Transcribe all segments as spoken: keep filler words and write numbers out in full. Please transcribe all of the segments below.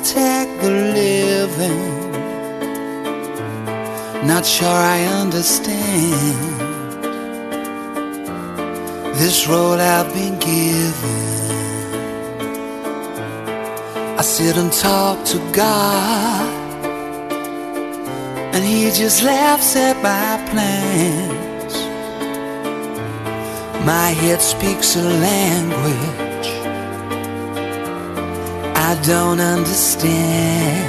contact the living. Not sure I understand this road I've been given. I sit and talk to God, and He just laughs at my plans. My head speaks a language I don't understand.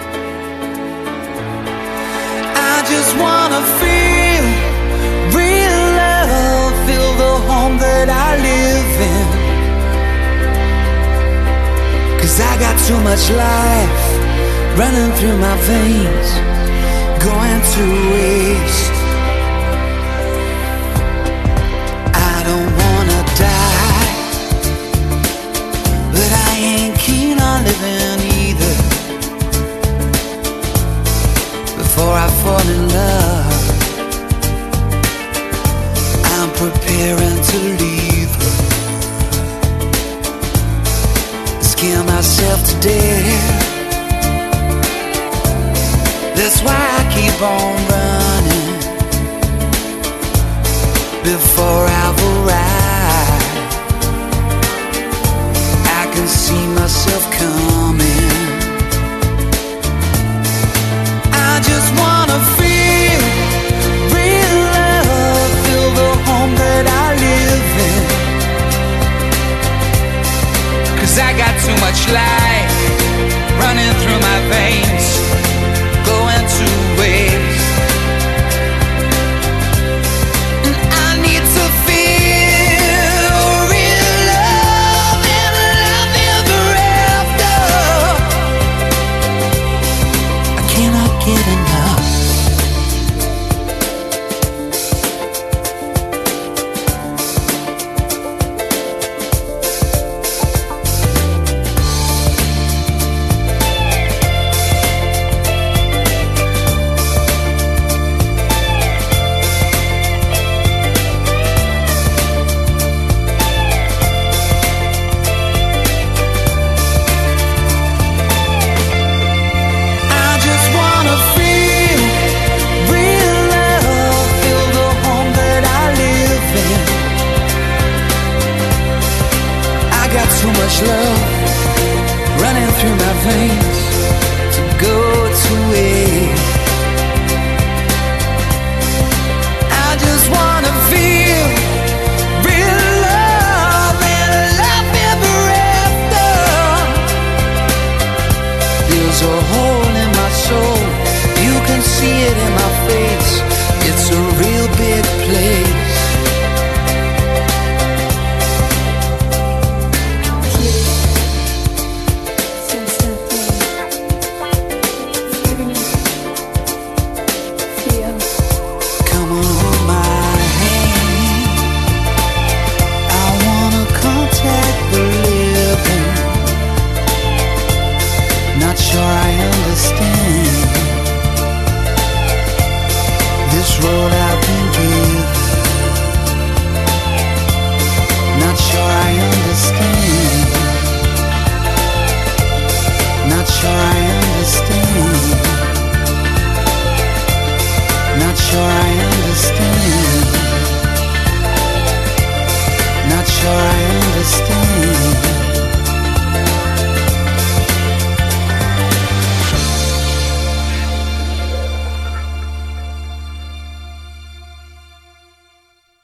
I just wanna feel real love, feel the home that I live in. 'Cause I got too much life running through my veins, going to waste. I don't wanna die, but I ain't keen on living either. Before I fall in love, I'm preparing to leave her. Scare myself to death. That's why I keep on running before I've arrived. I can see myself coming. I just wanna feel real love, feel the home that I live in. 'Cause I got too much life running through my veins, going to waste. And I need to feel real love and love ever after. I cannot get enough. Too much love running through my veins to go to waste. I just wanna feel real love and love ever after. There's a hole in my soul, you can see it in my face. It's a real big place. Sure I understand this road I